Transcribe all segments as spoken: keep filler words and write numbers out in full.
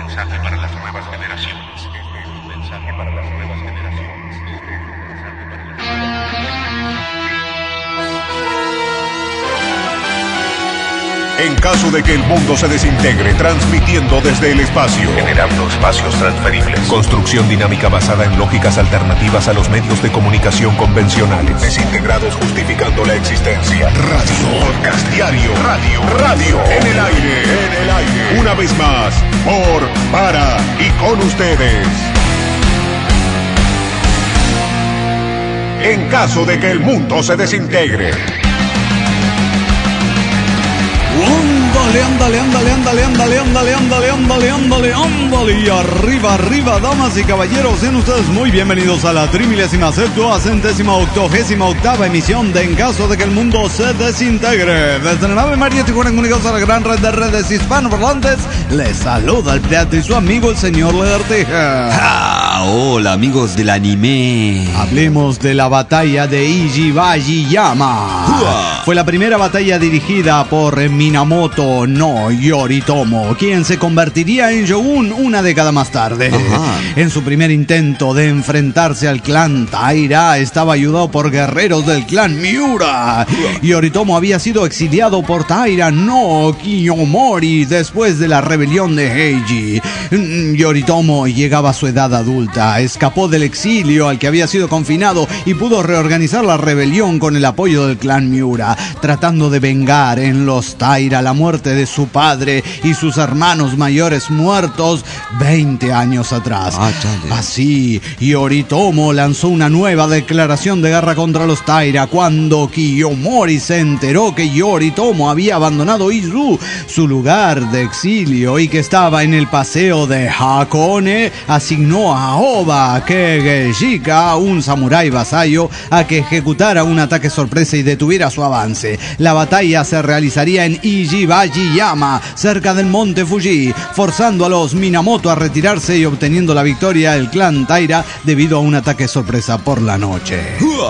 mensaje para las nuevas generaciones. Este es un mensaje para las nuevas generaciones. Este es un mensaje para las nuevas generaciones. En caso de que el mundo se desintegre, transmitiendo desde el espacio, Generando espacios transferibles. construcción dinámica basada en lógicas alternativas a los medios de comunicación convencionales, desintegrados justificando la existencia. Radio, podcast diario, radio, radio, en el aire, en el aire. Una vez más, por, para y con ustedes. En caso de que el mundo se desintegre. Ándale, ándale, ándale, ándale, ándale, ándale, ándale, ándale, ándale, ándale. Y arriba, arriba, damas y caballeros, sean ustedes muy bienvenidos a la trimilésima, septuagésima, octogésima octava emisión de En Caso de que el Mundo se Desintegre. Desde la nave María Tijuana, comunicados a la gran red de redes hispanoparlantes, les saluda el pirata y su amigo el señor Lagartija. Ah, hola amigos del anime. Hablemos de la batalla de Ichibajiyama. Uah. Fue la primera batalla dirigida por Minamoto no Yoritomo, quien se convertiría en Shogun una década más tarde. Ajá. En su primer intento de enfrentarse al clan Taira, estaba ayudado por guerreros del clan Miura. Yoritomo había sido exiliado por Taira no Kiyomori después de la rebelión de Heiji. Yoritomo llegaba a su edad adulta, escapó del exilio al que había sido confinado y pudo reorganizar la rebelión con el apoyo del clan Miura, tratando de vengar en los Taira la muerte de su padre y sus hermanos mayores muertos veinte años atrás. Ah, chale. Así, Yoritomo lanzó una nueva declaración de guerra contra los Taira cuando Kiyomori se enteró que Yoritomo había abandonado Izu, su lugar de exilio, y que estaba en el paseo de Hakone. Asignó a Oba Kegeshika, un samurái vasallo, a que ejecutara un ataque sorpresa y detuviera su avance. La batalla se realizaría en Ichibajiyama, cerca del monte Fuji, forzando a los Minamoto a retirarse y obteniendo la victoria el clan Taira debido a un ataque sorpresa por la noche.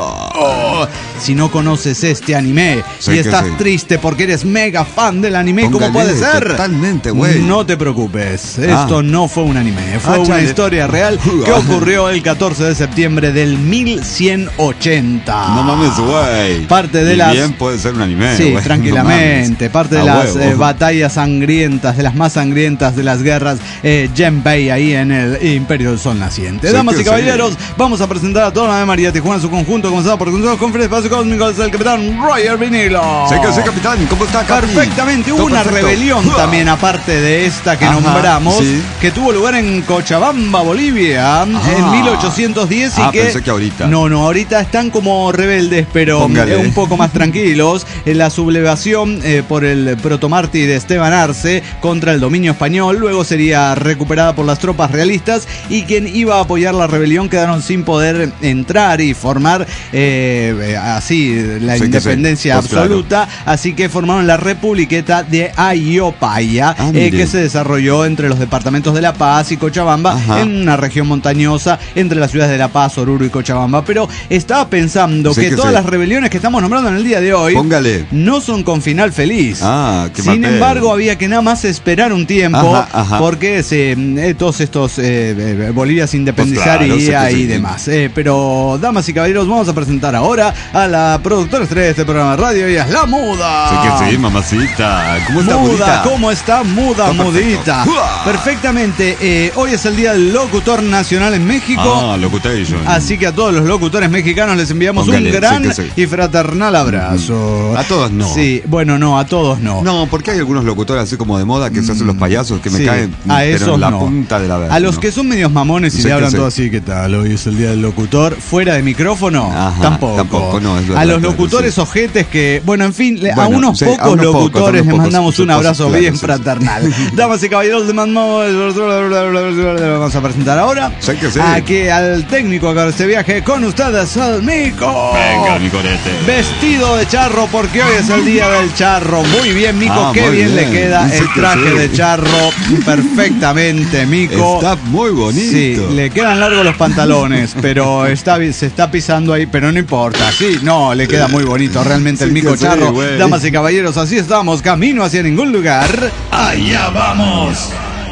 Oh, si no conoces este anime Sé y que estás sí. triste porque eres mega fan del anime, ¿cómo Póngale, puede ser? totalmente, güey. No te preocupes, Ah. esto no fue un anime, fue Ah, una chale. historia real que ocurrió el catorce de septiembre del mil ciento ochenta. No mames, güey. Parte de Y las... bien puede ser un anime. Sí, güey. tranquilamente. No Parte de A las huevo. eh, batallas sangrientas, de las más sangrientas de las guerras eh, Genpei ahí en el Imperio del Sol Naciente. Sí Damas que y caballeros, vamos a presentar a toda la de María Tijuana en su conjunto, comenzado por Consejo Conferencia Espacio Cósmico, es el capitán Roger Vinilo. Sé que sí, capitán. ¿Cómo está, capi? Perfectamente, hubo Todo una perfecto. rebelión Uah. también, aparte de esta que Ajá, nombramos, sí. que tuvo lugar en Cochabamba, Bolivia, en mil ochocientos diez y Ah, que... pensé que ahorita. No, no, ahorita están como rebeldes, pero Póngale. eh, un poco más tranquilos. En la sublevación eh, por el protomártir de Esteban Arce contra el dominio español, luego sería recuperada por las tropas realistas y quien iba a apoyar la rebelión quedaron sin poder entrar y formar eh, eh, así la Sí que independencia sí, pues claro. absoluta, así que formaron la Republiqueta de Ayopaya, Ah, eh, mire. que se desarrolló entre los departamentos de La Paz y Cochabamba, Ajá. en una región montañosa entre las ciudades de La Paz, Oruro y Cochabamba. Pero estaba pensando Sí que, que todas sí. las rebeliones que estamos nombrando en el día de hoy Póngale. no son con final feliz. Ah, qué Sin papel. embargo, había que nada más esperar un tiempo, Ajá, ajá. porque se, eh, todos estos eh, eh, Bolivia se independizaría Pues claro, sé que y sí. demás. Eh, pero, damas y caballeros, vamos a presentar ahora a la productora estrella de este programa de radio. Ella es La Muda. Sé que sí, mamacita. ¿Cómo está, Muda, mudita? ¿cómo está? Muda, Está perfecto. mudita. Uah. Perfectamente. eh, hoy es el Día del Locutor Nacional en México. Ah, locutation. Así que a todos los locutores mexicanos les enviamos Póngale, un gran sí que sí. y fraternal abrazo. A todos no. Sí, bueno, no, a todos no. No, porque hay algunos locutores así como de moda que se hacen los payasos que me Sí, caen a pero esos en la no. punta de la verga. A los ¿no? que son medios mamones y Sí le que hablan sí. todo así, ¿qué tal? Hoy es el Día del Locutor. Fuera de micrófono, Ajá, tampoco. tampoco, no, es verdad, a los claro, locutores sí. ojetes que, bueno, en fin, le- a Bueno, unos sí, pocos a unos pocos, locutores a unos les pocos, mandamos sí, un sí, abrazo claro, bien sí, sí. fraternal. Damas y caballeros, les mandamos, vamos a presentar ahora Sí que sí. aquí al técnico que este viaje con ustedes, el Mico. Venga, mi corete. Vestido de charro porque hoy es el día del charro. Muy bien, Mico, Ah, qué muy bien, bien. le queda Sí el que traje sí. de charro. Perfectamente, Mico. Está muy bonito. Sí, le quedan largos los pantalones, pero está, se está pisando ahí, pero no importa. Sí, no, le queda muy bonito realmente el Sí Mico que sí, charro. güey. Damas y caballeros, así estamos, camino hacia ningún lugar. Allá vamos.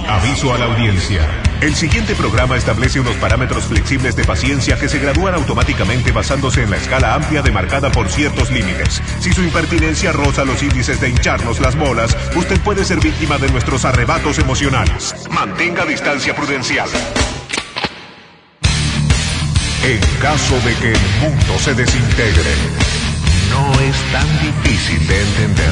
Aviso a la audiencia. El siguiente programa establece unos parámetros flexibles de paciencia que se gradúan automáticamente basándose en la escala amplia demarcada por ciertos límites. Si su impertinencia roza los índices de hincharnos las bolas, usted puede ser víctima de nuestros arrebatos emocionales. Mantenga distancia prudencial. En caso de que el mundo se desintegre, no es tan difícil de entender.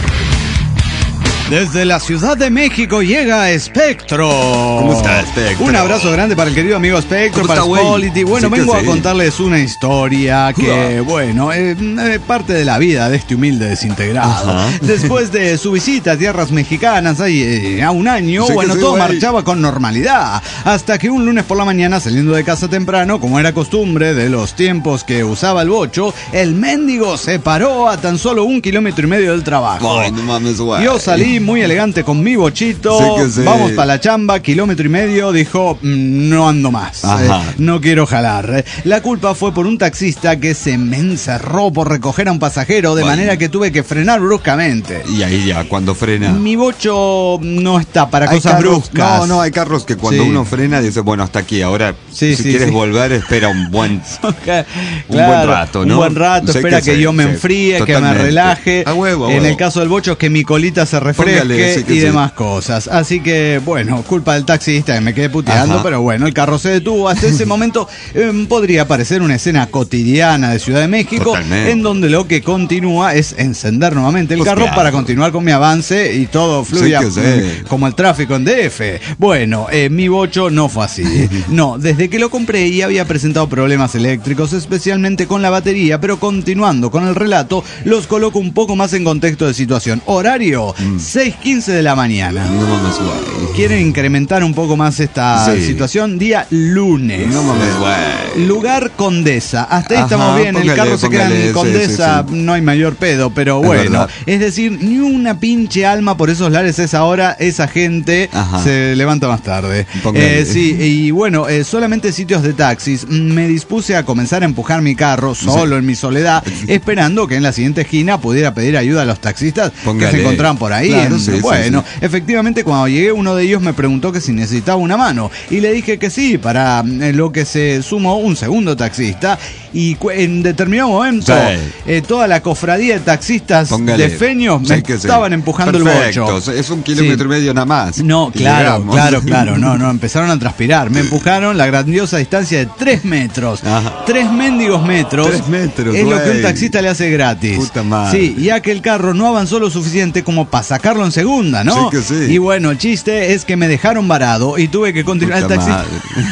Desde la Ciudad de México llega Espectro. ¿Cómo está, Espectro? Un abrazo grande para el querido amigo Espectro, para Spolity. Bueno, sí, vengo a sí. contarles una historia que, uh. bueno, es eh, parte de la vida de este humilde desintegrado. Uh-huh. Después de su visita a tierras mexicanas ahí eh, a un año, sí bueno, sí, todo wey. marchaba con normalidad. Hasta que un lunes por la mañana, saliendo de casa temprano, como era costumbre de los tiempos que usaba el bocho, el mendigo se paró a tan solo un kilómetro y medio del trabajo. Ay, no mames, güey. Yo salí muy elegante con mi bochito, sí sí. vamos para la chamba, kilómetro y medio, dijo, no ando más, eh, no quiero jalar. La culpa fue por un taxista que se me encerró por recoger a un pasajero, de bueno. manera que tuve que frenar bruscamente. Y ahí ya, cuando frena. Mi bocho no está para hay cosas carros, bruscas. No, no, hay carros que cuando sí. uno frena dice, bueno, hasta aquí, ahora sí, si sí, quieres sí. volver, espera un buen, claro, un buen rato, ¿no? Un buen rato, sé espera que, que yo me enfríe, sí, que me relaje. A huevo, a en huevo. el caso del bocho es que mi colita se refresque. Sí, y sí. demás cosas. Así que, bueno, culpa del taxista, me quedé puteando, Ajá. pero bueno, el carro se detuvo. Hasta ese momento eh, podría parecer una escena cotidiana de Ciudad de México, Totalmente. en donde lo que continúa es encender nuevamente el pues carro claro. para continuar con mi avance y todo fluya sí sí. como el tráfico en D F. Bueno, eh, mi bocho no fue así. No, desde que lo compré y había presentado problemas eléctricos, especialmente con la batería, pero continuando con el relato, los coloco un poco más en contexto de situación. Horario, mm. seis quince de la mañana. No mames, güey. ¿Quieren incrementar un poco más esta sí. situación? Día lunes. No mames, güey. Lugar Condesa. Hasta ahí Ajá, estamos bien. Póngale, el carro se queda en Condesa. Sí, sí, sí. No hay mayor pedo, pero es bueno. Verdad. Es decir, ni una pinche alma por esos lares a esa hora. Esa gente Ajá. se levanta más tarde. Eh, sí, y bueno, eh, solamente sitios de taxis. Me dispuse a comenzar a empujar mi carro solo sí. en mi soledad, esperando que en la siguiente esquina pudiera pedir ayuda a los taxistas Póngale. que se encontraban por ahí. Claro, sí, bueno, sí, sí. efectivamente cuando llegué uno de ellos me preguntó que si necesitaba una mano y le dije que sí, para lo que se sumó un segundo taxista y en determinado momento sí. eh, toda la cofradía de taxistas Póngale. de feños me sí, estaban sí. empujando Perfecto. el bocho. Es un kilómetro sí. y medio nada más. No, claro, llegamos. claro, claro, no, no, empezaron a transpirar, me empujaron la grandiosa distancia de tres metros, Ajá. tres mendigos metros, tres metros es wey. lo que un taxista le hace gratis. Puta madre. Sí, ya que el carro no avanzó lo suficiente como para sacarlo en segunda, ¿no? Sí que sí. Y bueno, el chiste es que me dejaron varado y tuve que continuar Puta el taxi.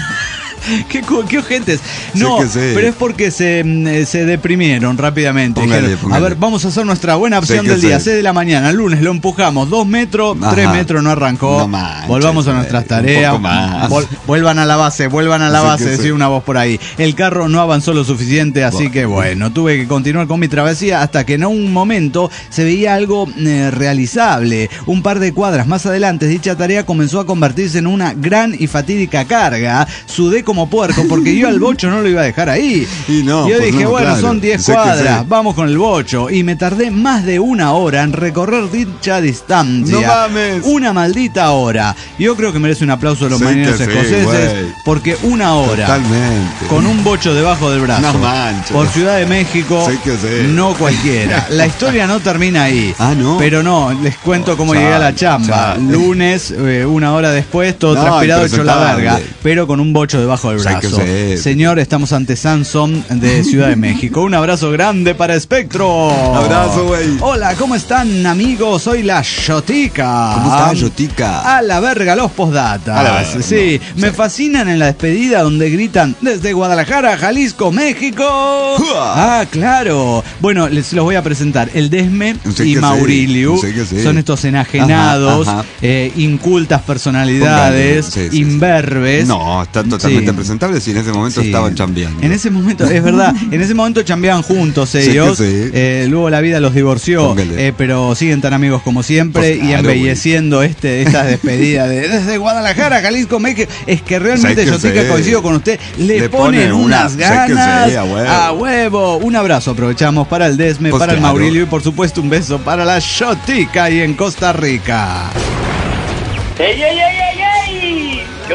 ¿Qué, qué ojentes? No, sí sí. pero es porque se, se deprimieron rápidamente. Póngale, Dijeron, póngale. a ver, vamos a hacer nuestra buena opción sí del día. Sí. seis de la mañana, el lunes lo empujamos. Dos metros, Ajá. tres metros no arrancó. No manches, Volvamos a nuestras tareas. Vol, vuelvan a la base, vuelvan a la sí base, decía sí. una voz por ahí. El carro no avanzó lo suficiente, así bueno. que bueno, tuve que continuar con mi travesía hasta que en un momento se veía algo eh, realizable. Un par de cuadras más adelante, dicha tarea comenzó a convertirse en una gran y fatídica carga. Sudé como puerco porque yo al bocho no lo iba a dejar ahí. Y no, yo pues dije, no, bueno, claro. son diez cuadras, vamos con el bocho. Y me tardé más de una hora en recorrer dicha distancia. No mames. Una maldita hora. Yo creo que merece un aplauso de los marineros sí, escoceses sí, porque una hora Totalmente. con un bocho debajo del brazo no manches. por Ciudad de México, sí que sí. no cualquiera. La historia no termina ahí. Ah, no. Pero no, les cuento cómo chale, llegué a la chamba. Chale. Lunes, eh, una hora después, todo no, transpirado, hecho la verga, pero con un bocho debajo del brazo. Sí. Señor, estamos ante Samson de Ciudad de México. Un abrazo grande para Espectro. Abrazo, güey. Hola, ¿cómo están, amigos? Soy la Yotica. ¿Cómo estás, Yotica? A la verga los postdatas. A la verga. Sí, no. me sí. fascinan en la despedida donde gritan desde Guadalajara, Jalisco, México. ¡Uah! Ah, claro. Bueno, les los voy a presentar. El Desme sí y Mauriliu sí. Sí. son estos enajenados, ajá, ajá. Eh, incultas personalidades, sí, sí, imberbes. Sí. No, están totalmente sí. presentables y en ese momento sí. estaban chambeando. En ese momento, es verdad, en ese momento chambeaban juntos ellos. Sí, sí. Eh, luego la vida los divorció, eh, pero siguen tan amigos como siempre, pues claro, y embelleciendo güey. este esta despedida de desde Guadalajara, Jalisco, México. Es que realmente yo sí que coincido con usted, le, le ponen, ponen unas una, ganas sé, a, huevo. a huevo. Un abrazo, aprovechamos para el Desme, pues para claro. el Maurilio y por supuesto un beso para la Yotica ahí en Costa Rica. ¡Ey, ey, ey, ey, ey!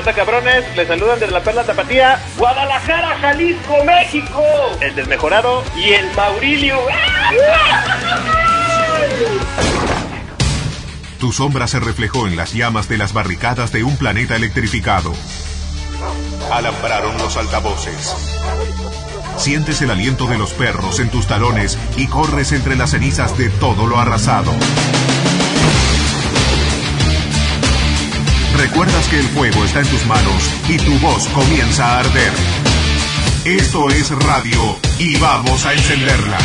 onda, cabrones? Les saludan desde la Perla Tapatía, Guadalajara, Jalisco, México. El desmejorado y el Maurilio. Tu sombra se reflejó en las llamas de las barricadas de un planeta electrificado. Alambraron los altavoces. Sientes el aliento de los perros en tus talones y corres entre las cenizas de todo lo arrasado. Recuerdas que el fuego está en tus manos y tu voz comienza a arder. Esto es radio y vamos a encenderla.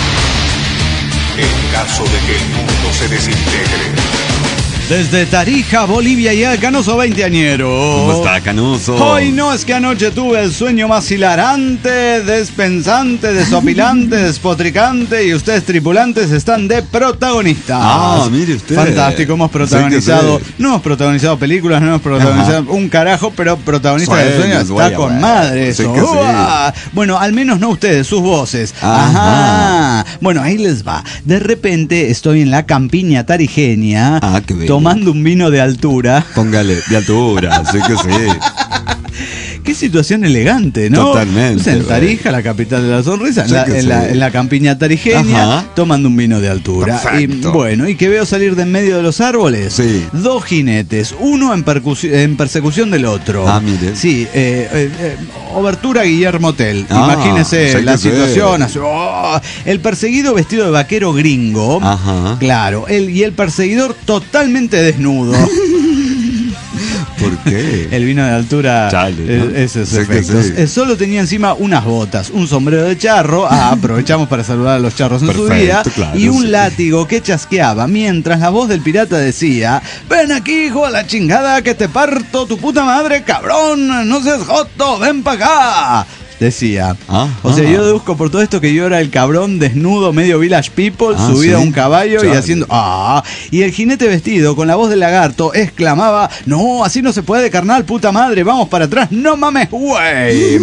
En caso de que el mundo se desintegre. Desde Tarija, Bolivia, y el Canoso veinteañero. ¿Cómo está, Canoso? Hoy no, es que anoche tuve el sueño más hilarante, despensante, desopilante, despotricante, y ustedes tripulantes están de protagonistas. Ah, mire usted. Fantástico, hemos protagonizado, Sí, sí. no hemos protagonizado películas, no hemos protagonizado Ajá. un carajo, pero protagonista Sueños, del sueño está vaya, con vaya. madre Sí eso. que sí. ¡Uah! Bueno, al menos no ustedes, sus voces. Ajá. Ajá. Bueno, ahí les va. De repente estoy en la campiña tarijeña, Ah, qué bello. tomando un vino de altura. Póngale, de altura, sí que sí. Qué situación elegante, ¿no? Totalmente, Pues en Tarija, güey. la capital de la sonrisa, en, Sí la, que en, sí. la, en la campiña tarijeña, Ajá. tomando un vino de altura. Y Perfecto. bueno, y que veo salir de en medio de los árboles, Sí. dos jinetes, uno en, percusi- en persecución del otro. Ah, mire. Sí, eh, eh, eh, obertura Guillermo Tell. Ah, Imagínese sí la que sí. situación. así, oh, el perseguido vestido de vaquero gringo. Ajá. Claro, el, y el perseguidor totalmente desnudo. ¿Por qué? El vino de altura, Chale, ¿no? eh, esos Sí que efectos. sí. Eh, Solo tenía encima unas botas, un sombrero de charro, ah, aprovechamos para saludar a los charros en su Perfecto, día, claro, y un sí. látigo que chasqueaba, mientras la voz del pirata decía: ven aquí, hijo de la chingada, que te parto tu puta madre, cabrón, no seas joto, ven pa' acá. Decía. Ah, o sea, ah. yo deduzco por todo esto que yo era el cabrón desnudo, medio village people, Ah, subido ¿sí? a un caballo y Chale. haciendo ah. Y el jinete vestido con la voz del lagarto exclamaba: no, así no se puede, carnal, puta madre, vamos para atrás, no mames, güey.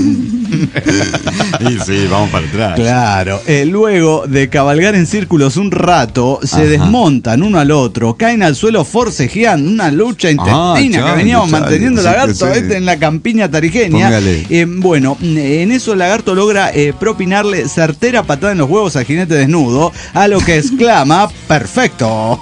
Y sí, vamos para atrás. Claro, eh, luego de cabalgar en círculos un rato, se Ajá. desmontan uno al otro, caen al suelo forcejeando, una lucha intestina Ah, que chale, veníamos chale, manteniendo sí lagarto que sí. este en la campiña tarijeña. Póngale. Eh, bueno, en eso el lagarto logra eh, propinarle certera patada en los huevos al jinete desnudo, a lo que exclama: perfecto.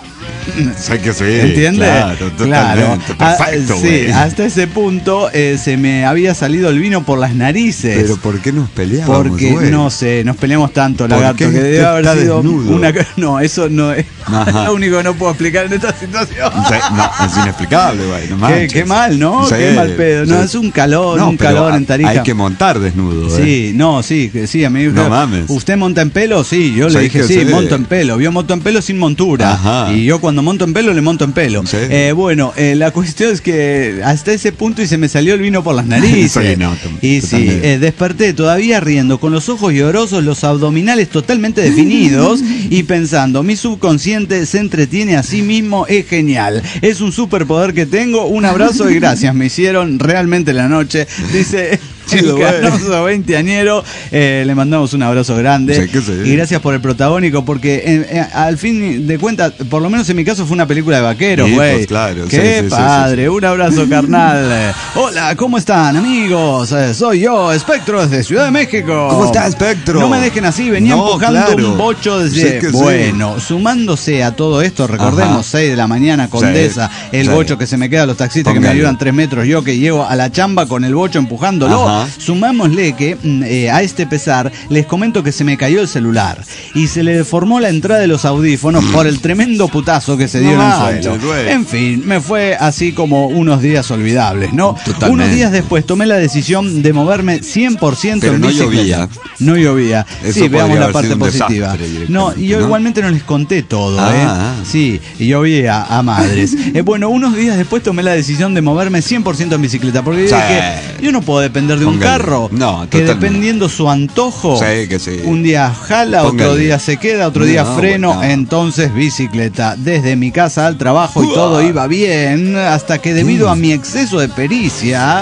Sé que sí. ¿Entiende? Claro, Claro. totalmente. Ah, Perfecto, sí, güey. hasta ese punto eh, se me había salido el vino por las narices. Pero ¿por qué nos peleábamos, Porque, güey? no sé, nos peleamos tanto, ¿Por lagarto, qué que debe usted haber está sido desnudo? una... No, eso no es Ajá. lo único que no puedo explicar en esta situación. Sí, no, es inexplicable, güey. No Qué, manches. qué mal, ¿no? Sí, Qué mal pedo. No, sí. es un calor, No, un pero calor ha- en Tarija. Hay que montar desnudo, ¿eh? Sí, no, sí, que sí, amigo. No mames. ¿Usted monta en pelo? Sí, yo le Sí, dije, que sí, sí. monto en pelo. Yo monto en pelo sin montura. Ajá. Y yo cuando monto en pelo, le monto en pelo. Sí. Eh, bueno, eh, la cuestión es que hasta ese punto y se me salió el vino por las narices. Sí, no, tom- y sí, totalmente. eh, desperté todavía riendo, con los ojos llorosos, los abdominales totalmente definidos y pensando, mi subconsciente se entretiene a sí mismo, es genial. Es un superpoder que tengo. Un abrazo y gracias. Me hicieron realmente la noche. Dice... Chido, el güey. Canoso veinteañero, eh, le mandamos un abrazo grande. Sí, que sí. Y gracias por el protagónico, porque eh, eh, al fin de cuentas, por lo menos en mi caso, fue una película de vaqueros, Sí, güey. pues, claro. Qué Sí, sí, sí, padre, sí, sí. un abrazo carnal. Eh, Hola, ¿cómo están, amigos? Eh, soy yo, Espectro, desde Ciudad de México. ¿Cómo está, Espectro? No me dejen así, venía No, empujando claro. un bocho Sí desde... que sí. bueno, sumándose a todo esto, recordemos, Ajá. seis de la mañana, Condesa, el sí. bocho que se me queda a los taxistas que me Póngale. ayudan tres metros, yo que llego a la chamba con el bocho empujándolo. Ajá. Sumámosle que mm, eh, a este pesar les comento que se me cayó el celular y se le deformó la entrada de los audífonos por el tremendo putazo que se dio No en el manches, suelo. güey. En fin, me fue así como unos días olvidables, ¿no? Totalmente. Unos días después tomé la decisión de moverme cien por ciento Pero en no bicicleta. llovía. No llovía. Eso Sí, podría veamos la haber parte sido un positiva. desastre directamente, No, y yo ¿no? igualmente no les conté todo, Ah, ¿eh? ah. Sí, llovía a madres. Eh, bueno, unos días después tomé la decisión de moverme cien por ciento en bicicleta, porque yo Sí. dije, yo no puedo depender de un Póngale. carro No, que totalmente. dependiendo su antojo, Sí, que sí. un día jala, otro Póngale. día se queda, otro día No, freno, bueno. entonces bicicleta, desde mi casa al trabajo y todo iba bien, hasta que debido a mi exceso de pericia,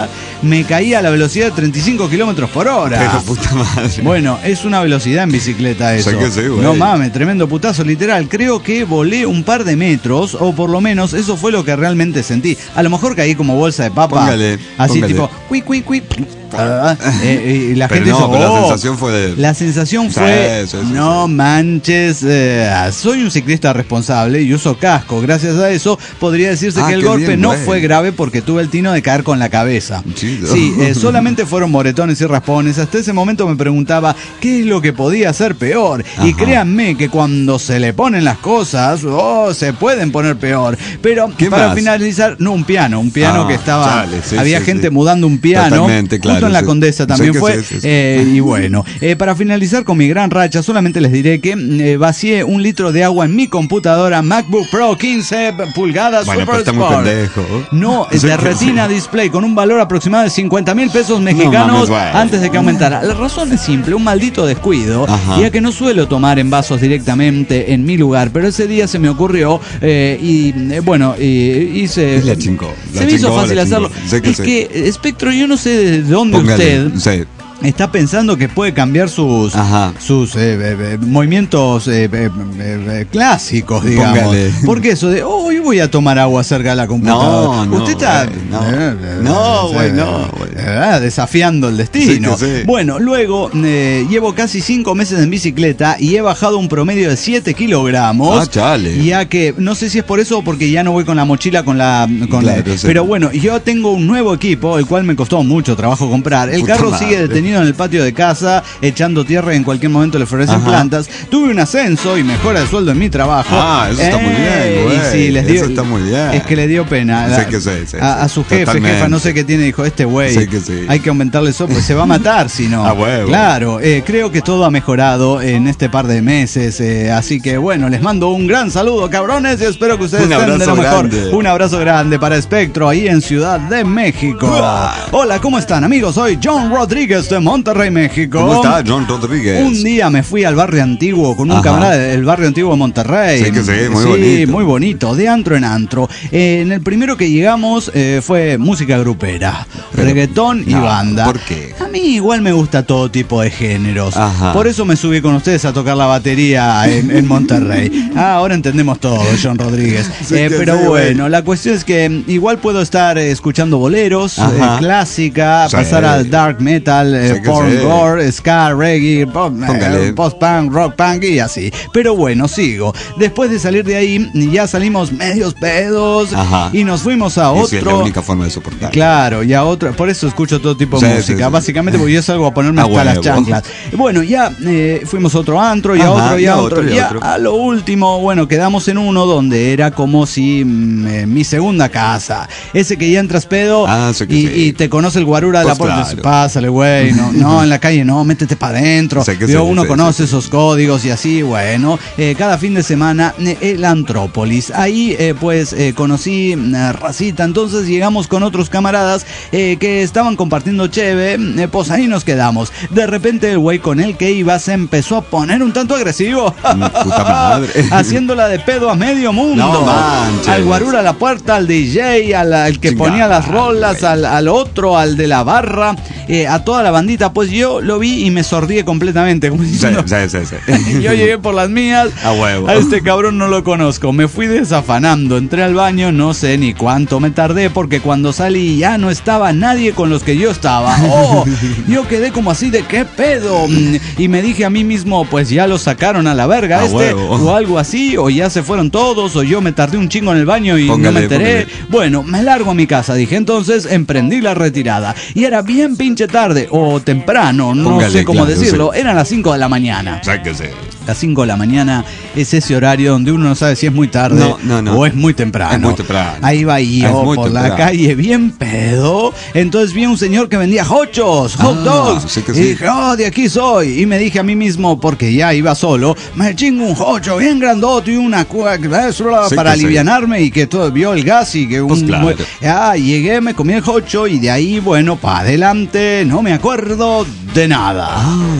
me caí a la velocidad de treinta y cinco kilómetros por hora. Pero puta madre. Bueno, es una velocidad en bicicleta eso. O sea que sí, güey. No mames, tremendo putazo, literal. Creo que volé un par de metros, o por lo menos eso fue lo que realmente sentí. A lo mejor caí como bolsa de papa. Póngale, así póngale. tipo, cui, cui, cui. Ah, eh, y la Pero gente no, hizo, pero oh, la sensación fue de... La sensación Sí, fue, sí, sí, no sí. manches, eh, soy un ciclista responsable y uso casco. Gracias a eso podría decirse Ah, que el qué golpe bien, no güey. fue grave porque tuve el tino de caer con la cabeza. Chido. Sí, eh, solamente fueron moretones y raspones. Hasta ese momento me preguntaba qué es lo que podía ser peor. Y Ajá. créanme que cuando se le ponen las cosas, oh, se pueden poner peor. Pero ¿Qué para más? finalizar, no, un piano, un piano Ah, que estaba, chale, sí, había sí, gente sí. mudando un piano, Totalmente, claro, justo en la sí. Condesa también Sé que fue. sí, sí, sí. Eh, y bueno, eh, para finalizar con mi gran racha, solamente les diré que eh, vacié un litro de agua en mi computadora MacBook Pro quince pulgadas Bueno, Super pero está muy Sport. pendejo. No, Sí, de que retina sí. display con un valor aproximado de cincuenta mil pesos mexicanos mames, güey. antes de que aumentara. La razón es simple, un maldito descuido, Ajá. ya que no suelo tomar en vasos directamente en mi lugar, pero ese día se me ocurrió eh, y eh, bueno, y hice... Y la chingó, la Se me hizo chingó, fácil la hacerlo. chingó. Sé que es sí. que, Espectro, yo no sé de dónde Póngale, usted... sí. Está pensando que puede cambiar sus Ajá. sus eh, eh, eh, movimientos eh, eh, eh, clásicos, digamos. Póngale. Porque eso de, oh, hoy voy a tomar agua cerca de la computadora. No, no, Usted está güey, no. eh, eh, No, güey, eh, no, güey. eh, desafiando el destino. Sí que sí. Bueno, luego eh, llevo casi cinco meses en bicicleta y he bajado un promedio de siete kilogramos. Ah, chale. Ya que no sé si es por eso o porque ya no voy con la mochila con la con Claro, la- sí. pero bueno, yo tengo un nuevo equipo, el cual me costó mucho trabajo comprar. El Puta carro madre. sigue detenido en el patio de casa, echando tierra y en cualquier momento le florecen Ajá. plantas. Tuve un ascenso y mejora de sueldo en mi trabajo. Ah, eso está muy bien, güey. y sí, les dio- Eso está muy bien. Es que le dio pena. Sé La- que sí, sí, a, a sí. su jefe, Totalmente. jefa, no sé qué tiene, dijo, este güey, Sé que sí. hay que aumentarle eso, pues se va a matar si no. Ah, huevo. Claro, eh, creo que todo ha mejorado en este par de meses, eh, así que bueno, les mando un gran saludo, cabrones, y espero que ustedes Un estén de lo abrazo mejor. grande. Un abrazo grande para Espectro, ahí en Ciudad de México. Uah. Hola, ¿cómo están, amigos? Soy John Rodríguez de Monterrey, México. ¿Cómo está John Rodríguez? Un día me fui al barrio antiguo con un Ajá. camarada del barrio antiguo de Monterrey. Sí que sí, muy Sí, bonito. muy bonito, de antro en antro. Eh, en el primero que llegamos eh, fue música grupera, Pero- reggaetón y no, banda. ¿por qué? A mí igual me gusta todo tipo de géneros. Ajá. Por eso me subí con ustedes a tocar la batería en, en Monterrey. Ah, ahora entendemos todo, John Rodríguez. Sí Eh, que pero sí, güey. bueno, la cuestión es que mm, igual puedo estar eh, escuchando boleros, Ajá. eh, clásica, Sí. pasar al dark metal, eh, Sí que porn sí. gore, ska, reggae, pop, eh, Póngale. post-punk, rock punk y así. Pero bueno, sigo. Después de salir de ahí, ya salimos medios pedos Ajá. y nos fuimos a Y otro. sí, es la única forma de soportar. Claro, y a otro, por eso escucho todo tipo Sí, de sí, música, sí. básicamente porque yo salgo a ponerme Ah, hasta las huevo. chanclas. Bueno, ya eh, fuimos a otro antro y a Ajá, otro y a y a otro, otro, y a y a, otro. a lo último, bueno, quedamos en uno donde era como si mm, eh, mi segunda casa, ese que ya entras pedo Ah, sé que y, sí. y te conoce el guarura de la Pues puerta, claro. pásale güey, no, no, en la calle no, métete para adentro, Sé que Yo, sí, uno sí, conoce sí, sí. esos códigos y así, bueno, eh, cada fin de semana eh, el Antrópolis, ahí eh, pues eh, conocí eh, racita, entonces llegamos con otros camaradas eh, que estaban compartiendo cheve, eh, pues ahí nos quedamos. De repente el güey con el que iba se empezó a poner un tanto agresivo, Puta madre. haciéndola de pedo a medio mundo. No manches. Al guarura a la puerta, al D J, al, al que Chingada, ponía las rolas, güey. al, al otro, al de la barra, eh, a toda la bandita. Pues yo lo vi y me sordié completamente. Como Sí, diciendo, sí, sí, sí. yo llegué por las mías. A huevo. A este cabrón no lo conozco. Me fui desafanando. Entré al baño, no sé ni cuánto me tardé porque cuando salí ya no estaba nadie con los que yo estaba. Oh, yo quedé como así de qué pedo. Mm, Y me dije a mí mismo, pues ya lo sacaron a la verga A este huevo. o algo así, o ya se fueron todos, o yo me tardé un chingo en el baño y no Póngale, me enteré. póngale. Bueno, me largo a mi casa, dije. Entonces emprendí la retirada. Y era bien pinche tarde o temprano, no Póngale, sé cómo claro, decirlo. sí. Eran las cinco de la mañana. O sea que sí. Las cinco de la mañana es ese horario donde uno no sabe si es muy tarde No, no, no. o es muy temprano. Es muy temprano. Ahí va Es yo muy por la temprano. calle bien pedo. Entonces vi a un señor que vendía hochos, hot Ah, dogs. sí que y sí. dije, oh, de aquí soy. Y me dije a mí mismo, porque ya iba solo, me chingo un hocho bien grandote y una cua- solo Sí para que sí. alivianarme y que todo vio el gas y que un... Pues claro. Ah, llegué, me comí el hocho y de ahí, bueno, para adelante, no me acuerdo de nada. Ah.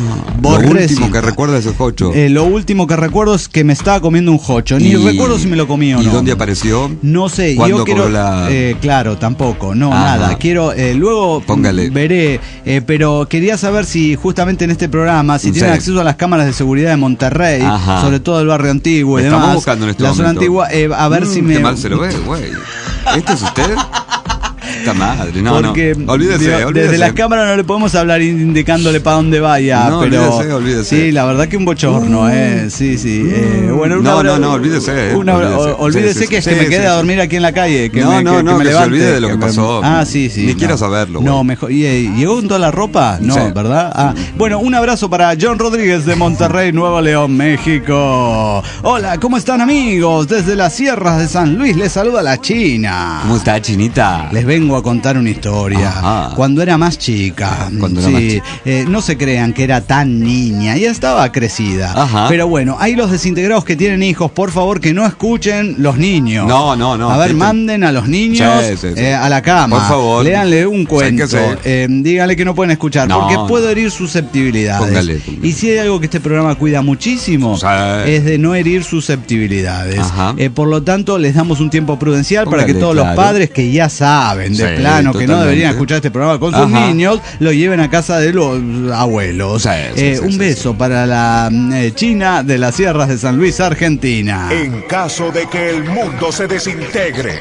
Borrecita. Lo último que recuerda es el jocho. Eh, lo último que recuerdo es que me estaba comiendo un jocho. Ni y... recuerdo si me lo comí o ¿Y no. ¿Y dónde apareció? No sé. ¿Cuándo yo quiero, cobró la...? Eh, claro, tampoco. No, Ajá. nada. Quiero, eh, luego Póngale. veré. Eh, pero quería saber si justamente en este programa, si Sí. tienen acceso a las cámaras de seguridad de Monterrey, Ajá. sobre todo el barrio antiguo y Estamos demás. buscando en este la zona momento. antigua, eh, a ver Mm, si me. Qué mal se lo ve, güey. ¿Este es usted? Esta madre, no, Porque no. Olvídese, digo, olvídese. desde las cámaras no le podemos hablar indicándole para dónde vaya, No, pero olvídese, olvídese. sí, la verdad que un bochorno, uh, eh, sí, sí. Eh, bueno, una no, hora, no, no, olvídese. Eh, una hora, olvídese, olvídese sí, que sí, es que sí, me quede sí, a sí. dormir aquí en la calle, que no, me, no, que, no, que me que levante, se olvide de lo que me- pasó. Ah, sí, sí. Ni no. quiera saberlo, güey. No, mejor. ¿Y, eh, llegó con toda la ropa? No, Sí. ¿verdad? Ah, bueno, un abrazo para John Rodríguez de Monterrey, Nuevo León, México. Hola, ¿cómo están, amigos? Desde las sierras de San Luis les saluda la China. ¿Cómo está, Chinita? Les vengo a contar una historia. Ajá. Cuando era más chica. Cuando era sí, más chica. eh, no se crean que era tan niña, ya estaba crecida. Ajá. Pero bueno, hay los desintegrados que tienen hijos, por favor que no escuchen los niños. No, no, no. A ver, Sí, sí. manden a los niños Sí, sí, sí. eh, a la cama. Por favor. Léanle un cuento. Sáquese. Eh, díganle que no pueden escuchar, No. porque puedo herir susceptibilidades. Póngale, póngale. Y si hay algo que este programa cuida muchísimo, Sí. es de no herir susceptibilidades. Ajá. Eh, por lo tanto, les damos un tiempo prudencial para que Póngale, todos los claro. padres que ya saben de Sí, plano que no totalmente. deberían escuchar este programa con sus Ajá. niños, lo lleven a casa de los abuelos. Sí, sí, Eh, sí, un sí, beso sí. para la eh, China de las sierras de San Luis, Argentina. En caso de que el mundo se desintegre.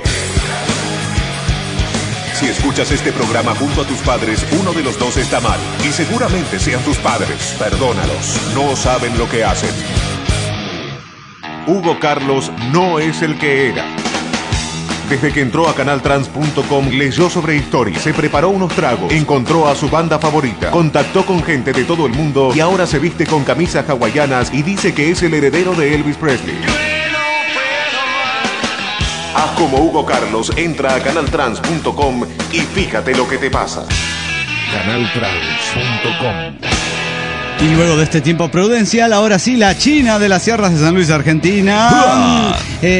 Si escuchas este programa junto a tus padres, uno de los dos está mal. Y seguramente sean tus padres. Perdónalos. No saben lo que hacen. Hugo Carlos no es el que era. Desde que entró a canal trans punto com, leyó sobre historia, se preparó unos tragos, encontró a su banda favorita, contactó con gente de todo el mundo y ahora se viste con camisas hawaianas y dice que es el heredero de Elvis Presley. Haz como Hugo Carlos, entra a canal trans punto com y fíjate lo que te pasa. canal trans punto com. Y luego de este tiempo prudencial, ahora sí, la China de las sierras de San Luis, Argentina.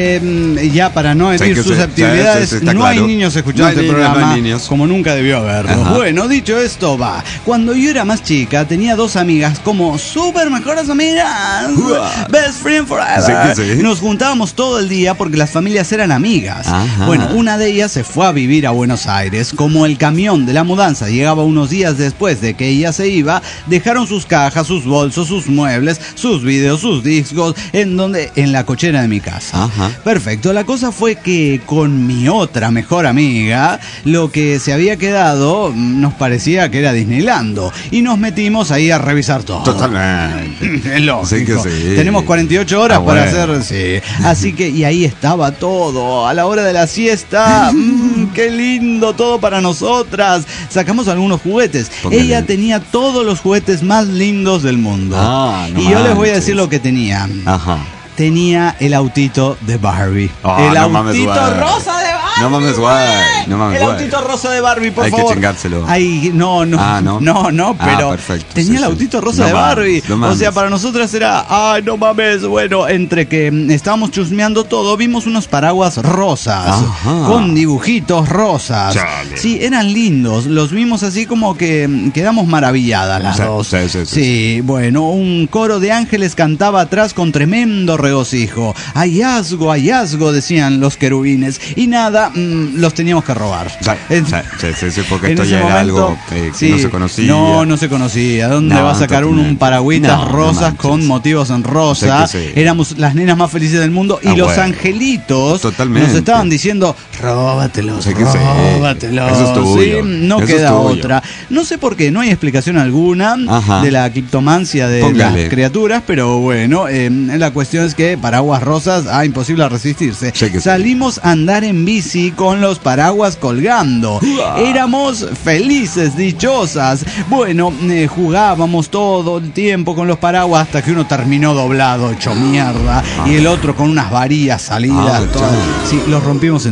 Eh, ya para no herir Sí, que se- susceptibilidades, sí, sí, está no claro. hay niños escuchando No hay este niños, programa, no hay niños. como nunca debió haberlo. Ajá. Bueno, dicho esto, va. Cuando yo era más chica, tenía dos amigas como súper mejores amigas. Uah. Best friend forever. Sí que sí. Nos juntábamos todo el día porque las familias eran amigas. Ajá. Bueno, una de ellas se fue a vivir a Buenos Aires. Como el camión de la mudanza llegaba unos días después de que ella se iba, dejaron sus cajas, sus bolsos, sus muebles, sus videos, sus discos, en donde, en la cochera de mi casa. Ajá. Perfecto. La cosa fue que con mi otra mejor amiga, lo que se había quedado mm, nos parecía que era Disneylando. Y nos metimos ahí a revisar todo. Totalmente. Es lógico. Sí que sí. Tenemos cuarenta y ocho horas Ah, para bueno. hacer, sí. Así que, y ahí estaba todo. A la hora de la siesta, mmm, qué lindo todo para nosotras. Sacamos algunos juguetes. Póngale. Ella tenía todos los juguetes más lindos del mundo. Ah, no y yo les voy a manches. decir lo que tenía. Ajá. Tenía el autito de Barbie. Ah, el no mames, autito güey. rosa de Barbie. No mames, güey. No mames, El güey. autito rosa de Barbie, por Hay que favor. chingárselo. Ay, no, no. Ah, ¿no? No, no, Ah, pero perfecto, tenía sí, el sí. autito rosa No de mames, Barbie. no O mames. sea, para nosotras era, ay, no mames. Bueno, entre que mm, estábamos chusmeando todo, vimos unos paraguas rosas. Ajá. Con dibujitos rosas. Chale. Sí, eran lindos. Los vimos así como que mm, quedamos maravilladas las Sí, dos. sí, sí, sí. Sí, bueno, un coro de ángeles cantaba atrás con tremendo regocijo. Hallazgo, hallazgo, decían los querubines. Y nada, mm, los teníamos que robar. Sí, En- sí, sí, sí, sí, porque en esto ese ya era momento, algo eh, que sí, no se conocía. No, no se conocía. ¿Dónde No, va a sacar uno un totalmente. paragüitas No, no rosas manches. con motivos en rosa? Sí que sí. Éramos las nenas más felices del mundo y Ah, los bueno. angelitos Totalmente. nos estaban diciendo, róbatelos, Sí que sí. róbatelos. Eso es tuyo. Sí, no Eso es queda tuyo. otra. No sé por qué, no hay explicación alguna Ajá. de la criptomancia de Póngale. las criaturas, pero bueno, eh, la cuestión es que paraguas rosas, ah, imposible resistirse. Sí que sí. Salimos a andar en bici con los paraguas colgando. Éramos felices, dichosas. Bueno, eh, jugábamos todo el tiempo con los paraguas hasta que uno terminó doblado, hecho mierda, y el otro con unas varillas salidas. Ah, todas. chale. Sí, los rompimos enteros.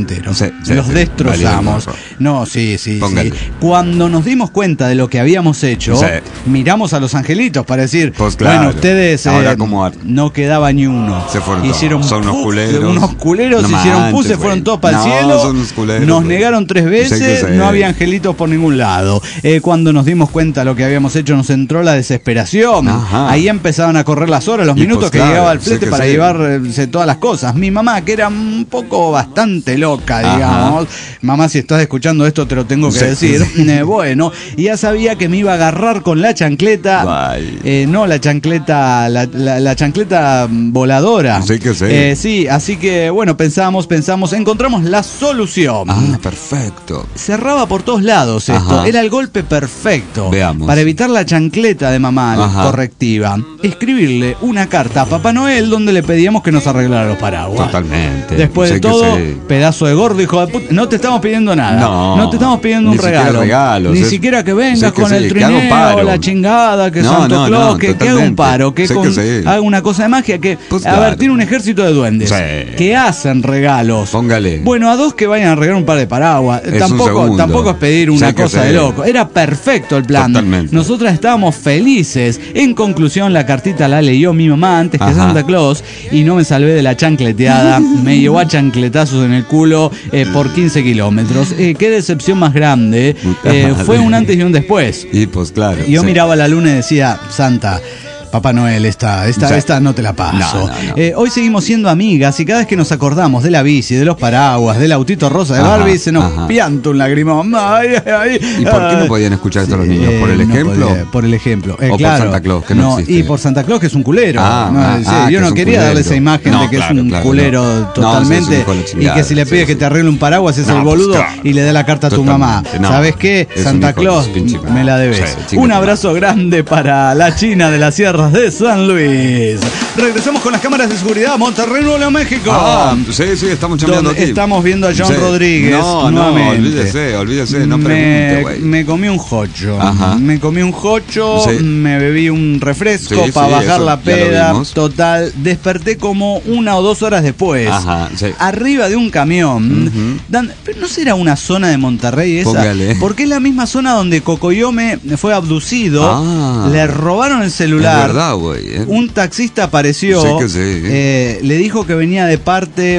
Sí, sí, los sí, destrozamos. No, sí, sí, Póngale. sí. Cuando nos dimos cuenta de lo que habíamos hecho, sí. miramos a los angelitos para decir, pues claro, bueno, ustedes eh, no quedaba ni uno. Se fueron hicieron todos. Son unos culeros. Unos culeros, no hicieron pus, se fueron todos para no, el cielo. Son unos culeros, nos wey. negaron tres veces, no había angelitos por ningún lado. Eh, cuando nos dimos cuenta de lo que habíamos hecho, nos entró la desesperación. Ajá. Ahí empezaban a correr las horas, los y minutos pues, que claro, llegaba el flete para sí. llevarse todas las cosas. Mi mamá, que era un poco bastante loca, digamos. Ajá. Mamá, si estás escuchando esto, te lo tengo que sí, decir. Sí. Eh, bueno, y ya sabía que me iba a agarrar con la chancleta. Eh, no, la chancleta, la, la, la chancleta voladora. Sí, que sí. Eh, sí, así que, bueno, pensamos, pensamos, encontramos la solución. Ah, perfecto. Cerraba por todos lados esto. Ajá. Era el golpe perfecto. Veamos. Para evitar la chancleta de mamá Ajá. correctiva. Escribirle una carta a Papá Noel donde le pedíamos que nos arreglara los paraguas. Totalmente. Después de todo, pedazo de gordo, hijo de puta. No te estamos pidiendo nada. No, no te estamos pidiendo un regalo. Regalos, Ni es, siquiera que vengas con que el sí, trineo, la chingada, que no, Santo no, Claus, no, que, que haga un paro, que, con, que sí. haga una cosa de magia, que pues claro. a ver, tiene un ejército de duendes sí. que hacen regalos. Póngale. Bueno, a dos que vayan a regalar un par de paraguas. Es tampoco, tampoco es pedir una sí cosa de loco. Era perfecto el plan. Totalmente. Nosotras estábamos felices. En conclusión, la cartita la leyó mi mamá antes que Ajá. Santa Claus y no me salvé de la chancleteada. Me llevó a chancletazos en el culo eh, por quince kilómetros. Eh, qué decepción más grande. Eh, fue un antes y un después. Y pues claro. Y yo sí. miraba a la luna y decía, Santa, Papá Noel, esta, esta, sí. esta no te la paso. No, no, no. Eh, hoy seguimos siendo amigas y cada vez que nos acordamos de la bici, de los paraguas, del autito rosa de ajá, Barbie, se nos ajá. pianta un lagrimón. Ay, ay, ay. ¿Y por qué no podían escuchar esto sí, los niños? ¿Por el eh, ejemplo? No podía, por el ejemplo. Eh, ¿O claro, por Santa Claus, que no, no existe? Y por Santa Claus, que es un culero. Ah, no, ah, sí, ah, yo no quería darle esa imagen no, de que claro, es un claro, culero no. totalmente no, sí, y que si le pides sí, que te arregle un paraguas es el boludo pues, claro. y le da la carta a tu mamá. ¿Sabes qué? Santa Claus, me la debes. Un abrazo grande para la China de las sierras de San Luis. Regresamos con las cámaras de seguridad Monterrey, Nuevo León, México. Ah, sí, sí, estamos chambeando aquí. Estamos viendo a John sí. Rodríguez no, nuevamente. No, olvídese, olvídese, no me, pregunte, güey. Me comí un jocho. Ajá. Me comí un jocho, sí. me bebí un refresco sí, para sí, bajar la peda. Total, desperté como una o dos horas después. Ajá, sí. Arriba de un camión. Uh-huh. Dan, pero no será una zona de Monterrey esa. Póngale. Porque es la misma zona donde Cocoyome fue abducido. Ah, le robaron el celular. Es verdad, güey. Eh. Un taxista apareció, sí que sí, eh, le dijo que venía de parte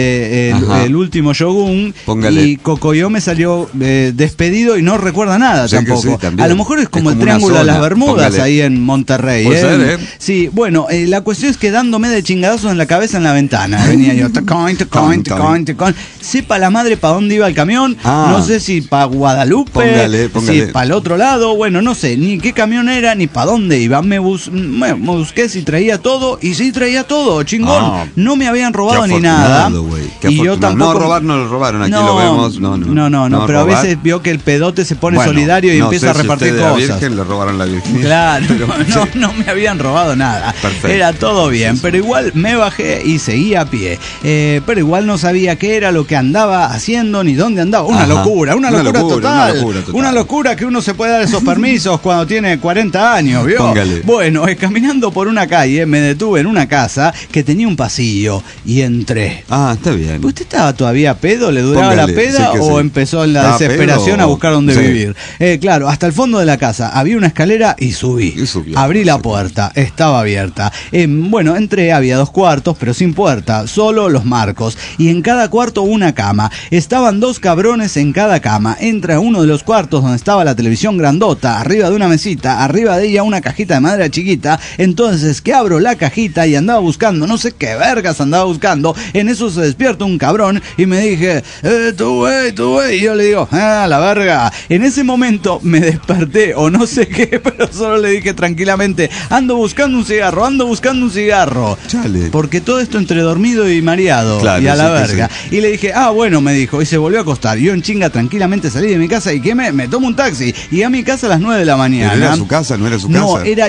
de el, el último Shogun. Póngale. Y Cocoyome salió eh, despedido y no recuerda nada sí tampoco. Sí, a lo mejor es como, es como el Triángulo de las Bermudas. Póngale. Ahí en Monterrey. ¿Eh? Ser, ¿eh? Sí, bueno, eh, la cuestión es que dándome de chingadazos en la cabeza en la ventana. Venía yo, tacón, tacón, tacón, tacón. Sepa la madre para dónde iba el camión. Ah. No sé si para Guadalupe, póngale, póngale. si para el otro lado. Bueno, no sé ni qué camión era ni para dónde iba. Me, bus me, me busqué si traía todo y sí traía todo, chingón. Ah, no me habían robado ni nada. Y yo tampoco. No robar, no lo robaron, aquí no, lo vemos. No, no, no, no, no, no pero robar. A veces vio que el pedote se pone bueno, solidario y no empieza sé a repartir si cosas. A la Virgen le robaron la Virgen. Claro, pero, no, sí. no me habían robado nada. Perfecto. Era todo bien, sí, pero igual me bajé y seguía a pie. Eh, pero igual no sabía qué era lo que andaba haciendo ni dónde andaba. Una Ajá. locura, una, una, locura, locura, total. una locura total. Una locura que uno se puede dar esos permisos cuando tiene cuarenta años, ¿vio? Póngale. Bueno, eh, caminando por una calle me detuve en una casa que tenía un pasillo y entré. Ah, está bien. ¿Usted estaba todavía pedo? ¿Le duraba Póngale, la peda sí o sí. empezó en la desesperación pedo, a buscar dónde sí. vivir? Eh, claro, hasta el fondo de la casa había una escalera y subí. Y subió, Abrí la puerta, estaba abierta. Eh, bueno, entré, había dos cuartos, pero sin puerta, solo los marcos. Y en cada cuarto una cama. Estaban dos cabrones en cada cama. Entra a uno de los cuartos donde estaba la televisión grandota, arriba de una mesita, arriba de ella una cajita de madera chiquita. Entonces que abro la cajita y andaba buscando, no sé qué vergas andaba buscando. En eso se despierta un cabrón y me dije, eh, tú güey, tú güey. Y yo le digo, ah, la verga. En ese momento me desperté o no sé qué, pero solo le dije tranquilamente, ando buscando un cigarro, ando buscando un cigarro. Chale. Porque todo esto entre dormido y mareado, claro, y a la sí, verga. Sí. Y le dije, ah, bueno, me dijo, y se volvió a acostar. Yo en chinga tranquilamente salí de mi casa y que me, me tomo un taxi. Y a mi casa a las nueve de la mañana. ¿Pero era su casa? ¿No era su casa? No, era, yo recordé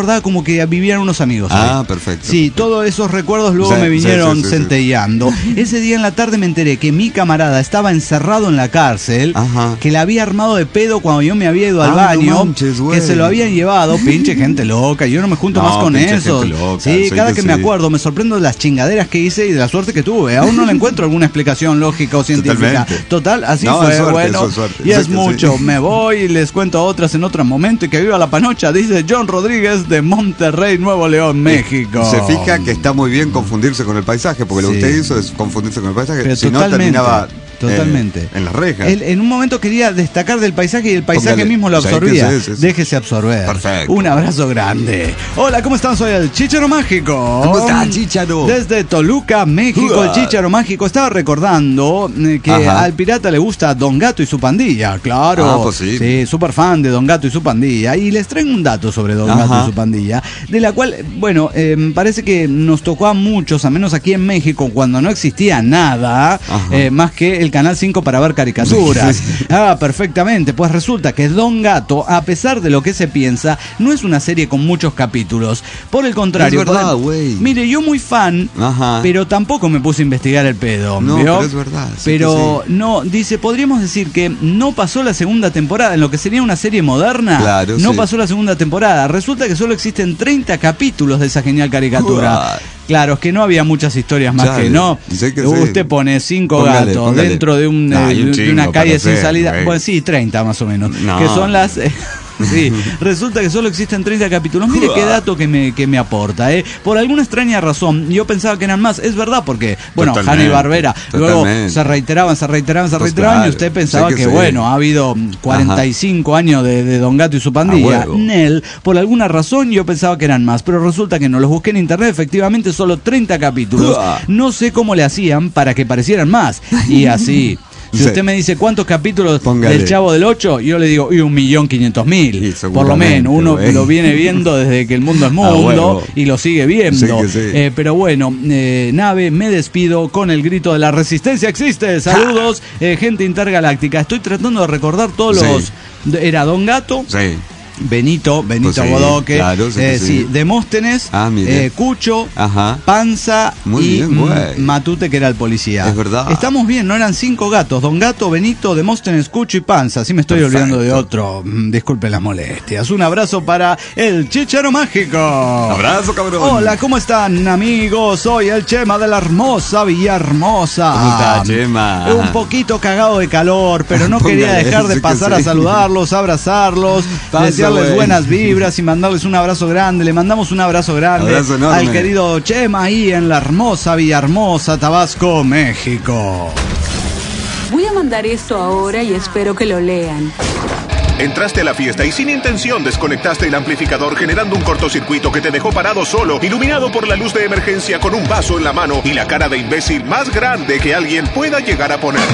recordaba como que vivían unos amigos. Ah, ahí. perfecto. Sí, todos esos recuerdos luego Sí, me vinieron sí, sí, sí, centelleando. Sí. Ese día en la tarde me enteré que mi camarada estaba encerrado en la cárcel, Ajá. que la había armado de pedo cuando yo me había ido al ah, baño, no manches, que se lo habían llevado, pinche gente loca, yo no me junto no, más con eso. Sí, cada que, que me acuerdo me sorprendo de las chingaderas que hice y de la suerte que tuve. Aún no le encuentro alguna explicación lógica o científica. Totalmente. Total, así no, fue, es suerte, bueno, es suerte. Y es sí, mucho. Sí. Me voy y les cuento otras en otro momento y que viva la panocha, dice John Rodríguez de Monterrey, Nuevo León, México. Se fija que está muy bien confundirse con el paisaje, porque sí. lo que usted hizo es confundirse con el paisaje, pero si no terminaba... Totalmente. Eh, en las rejas. Él, en un momento quería destacar del paisaje y el paisaje Póngale. mismo lo absorbía. Sí, sí, sí. Déjese absorber. Perfecto. Un abrazo grande. Hola, ¿cómo están? Soy el Chícharo Mágico. ¿Cómo está, Chícharo? Desde Toluca, México, uh. el Chícharo Mágico. Estaba recordando que Ajá. al pirata le gusta Don Gato y su pandilla. Claro. Ah, pues sí. Sí, súper fan de Don Gato y su pandilla. Y les traigo un dato sobre Don Ajá. Gato y su pandilla, de la cual, bueno, eh, parece que nos tocó a muchos, a menos aquí en México, cuando no existía nada, eh, más que el Canal cinco para ver caricaturas. Ah, perfectamente. Pues resulta que Don Gato, a pesar de lo que se piensa, no es una serie con muchos capítulos. Por el contrario. Es verdad, güey. Mire, yo muy fan, Ajá. pero tampoco me puse a investigar el pedo. No, ¿vio? pero es verdad. Sí pero sí. no, dice, podríamos decir que no pasó la segunda temporada, en lo que sería una serie moderna. Claro, no sí. pasó la segunda temporada. Resulta que solo existen treinta capítulos de esa genial caricatura. Uah. Claro, es que no había muchas historias más Chale, que no. Que Usted sí. pone cinco póngale, gatos póngale. dentro de, un, nah, eh, un de una calle sin hacer, salida. Güey. Pues sí, treinta más o menos. No. Que son las... Eh, sí, resulta que solo existen treinta capítulos. Mire qué dato que me, que me aporta, ¿eh? Por alguna extraña razón, yo pensaba que eran más. Es verdad, porque, bueno, Hanna y Barbera, luego se reiteraban, se reiteraban, se reiteraban, pues claro, y usted pensaba que, que bueno, ha habido cuarenta y cinco Ajá. años de, de Don Gato y su pandilla. Nel, por alguna razón yo pensaba que eran más, pero resulta que no. Los busqué en internet, efectivamente, solo treinta capítulos. No sé cómo le hacían para que parecieran más. Y así... Si sí. usted me dice cuántos capítulos Póngale. del Chavo del Ocho, yo le digo, y un millón quinientos mil. Por lo menos, uno wey. lo viene viendo desde que el mundo es mundo ah, y lo sigue viendo. Sí sí. Eh, pero bueno, eh, Nave, me despido con el grito de la resistencia existe. Saludos, eh, gente intergaláctica. Estoy tratando de recordar todos sí. los... Era Don Gato. Sí. Benito, Benito pues sí, Bodoque, claro, sí, eh, sí. sí, Demóstenes, ah, eh, Cucho, Ajá. Panza Muy y bien, Matute, que era el policía. Es verdad. Estamos bien, no eran cinco gatos: Don Gato, Benito, Demóstenes, Cucho y Panza. Sí me estoy Perfecto. olvidando de otro. Disculpen las molestias. Un abrazo para el Chícharo Mágico. Abrazo, cabrón. Hola, ¿cómo están, amigos? Soy el Chema de la hermosa Villahermosa. ¿Cómo está, Chema? Un poquito cagado de calor, pero no quería dejar de pasar a saludarlos, a abrazarlos, desearles buenas vibras y mandarles un abrazo grande. Le mandamos un abrazo grande abrazo al querido Chema ahí en la hermosa Villahermosa, Tabasco, México. Voy a mandar esto ahora y espero que lo lean. Entraste a la fiesta y sin intención desconectaste el amplificador, generando un cortocircuito que te dejó parado solo, iluminado por la luz de emergencia, con un vaso en la mano y la cara de imbécil más grande que alguien pueda llegar a poner.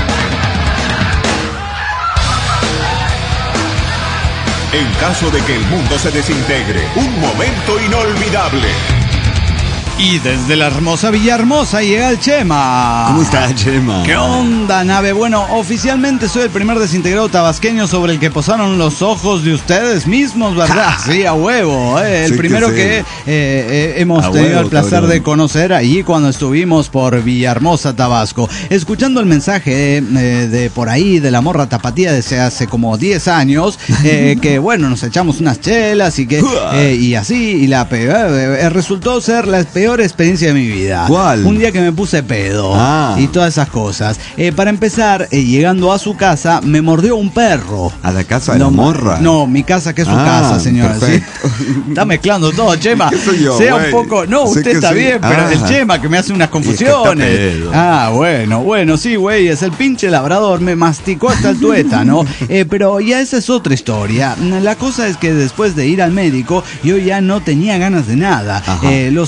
En caso de que el mundo se desintegre, un momento inolvidable. Y desde la hermosa Villahermosa llega el Chema. ¿Cómo estás, Chema? ¿Qué onda, Nave? Bueno, oficialmente soy el primer desintegrado tabasqueño sobre el que posaron los ojos de ustedes mismos, ¿verdad? Sí, a huevo. Eh. El sí primero que, que eh, eh, hemos a tenido huevo, el placer cabrón. de conocer allí cuando estuvimos por Villahermosa, Tabasco. Escuchando el mensaje eh, de por ahí de la morra tapatía desde hace como diez años, eh, que bueno, nos echamos unas chelas y que eh, y así, y la eh, resultó ser la peor experiencia de mi vida. ¿Cuál? Un día que me puse pedo ah. y todas esas cosas. Eh, para empezar, eh, llegando a su casa, me mordió un perro. ¿A la casa de no, la morra? No, mi casa que es su ah, casa, señora. ¿Sí? Está mezclando todo, Chema. ¿Qué soy yo, sea wey? un poco... No, sé usted está sí. bien, pero ah. es el Chema que me hace unas confusiones. Es que ah, bueno, bueno, sí, güey, es el pinche labrador. Me masticó hasta el tuétano. eh, pero ya esa es otra historia. La cosa es que después de ir al médico, yo ya no tenía ganas de nada. Eh, los, los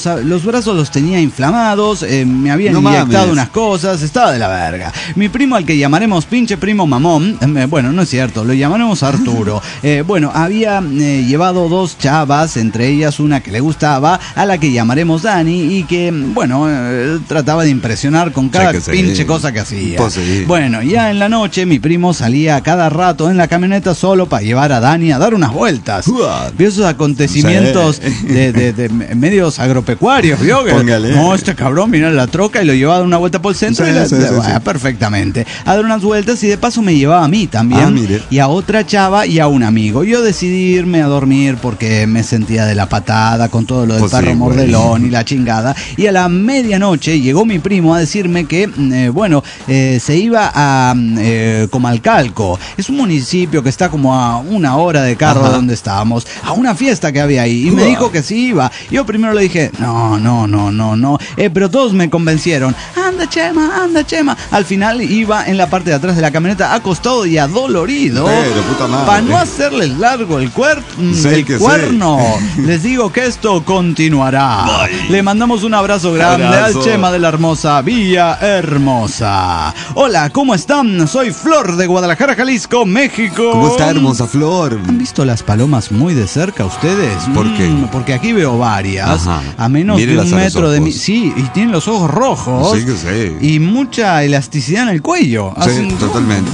brazos los tenía inflamados, eh, me habían no inyectado mames. unas cosas, estaba de la verga. Mi primo, al que llamaremos pinche primo mamón, eh, bueno, no es cierto, lo llamaremos Arturo. Eh, bueno, había eh, llevado dos chavas, entre ellas una que le gustaba, a la que llamaremos Dani, y que, bueno, eh, trataba de impresionar con cada Sí, que sí. pinche cosa que hacía. Pues sí. Bueno, ya en la noche mi primo salía cada rato en la camioneta solo para llevar a Dani a dar unas vueltas. Uah. Vio esos acontecimientos Sí. de, de, de medios agropecuarios, ¿vio? Que, Póngale. no, este cabrón vino en la troca y lo llevaba a dar una vuelta por el centro Sí, y la, sí, sí, bueno, sí. perfectamente. A dar unas vueltas y de paso me llevaba a mí también. Ah, mire. Y a otra chava y a un amigo. Yo decidí irme a dormir porque me sentía de la patada con todo lo del Pues sí, perro güey. mordelón y la chingada. Y a la medianoche llegó mi primo a decirme que, eh, bueno, eh, se iba a eh, Comalcalco. Es un municipio que está como a una hora de carro Ajá. de donde estábamos, a una fiesta que había ahí. Y me Uah. dijo que sí iba. Yo primero le dije, no, no, no, no, no. Eh, pero todos me convencieron. Anda, Chema, anda, Chema. Al final iba en la parte de atrás de la camioneta, acostado y adolorido. Pero, puta madre. Para no hacerles largo el, cuer Sí, el que cuerno. Les digo que esto continuará. Le mandamos un abrazo grande Abrazo. al Chema de la hermosa Villa Hermosa. Hola, ¿cómo están? Soy Flor de Guadalajara, Jalisco, México. ¿Cómo está, hermosa Flor? ¿Han visto las palomas muy de cerca ustedes? ¿Por qué? Mm, porque aquí veo varias. Ajá. A menos de Mírelas un a los metro de mí. ojos. Sí, y tienen los ojos rojos. Sí, que sí. Y mucha elasticidad en el cuello. Sí, totalmente.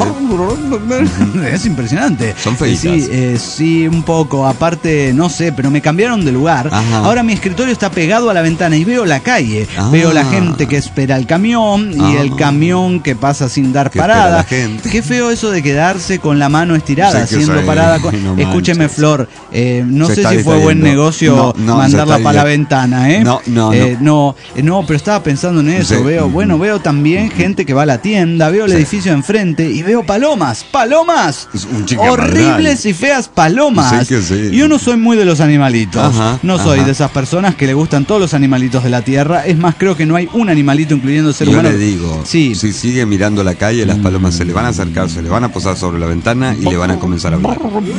Es impresionante. Son feitas. Sí, eh, sí, un poco. Aparte, no sé, pero me cambiaron de lugar. Ajá. Ahora mi escritorio está pegado a la ventana y veo la calle. Ah. Veo la gente que espera el camión y Ah. el camión que pasa sin dar Que espera parada. la gente. Qué feo eso de quedarse con la mano estirada, Sí, que haciendo sí. parada. con- No Escúcheme, manches. Flor, eh, no Se sé está si fue buen distrayendo. negocio No, no, se mandarla está para la di- ventana, ¿eh? No, no, Eh, no, eh, no, pero estaba pensando en eso. Sí. Veo, bueno, veo también gente que va a la tienda, veo el Sí. edificio enfrente y veo palomas, palomas, Es un chica horribles madral. y feas palomas. Sí que sí. Yo no soy muy de los animalitos, Ajá, no soy ajá. de esas personas que le gustan todos los animalitos de la tierra. Es más, creo que no hay un animalito, incluyendo el ser Yo humano. le digo, sí. si sigue mirando la calle, las palomas se le van a acercar, se le van a posar sobre la ventana y le van a comenzar a hablar.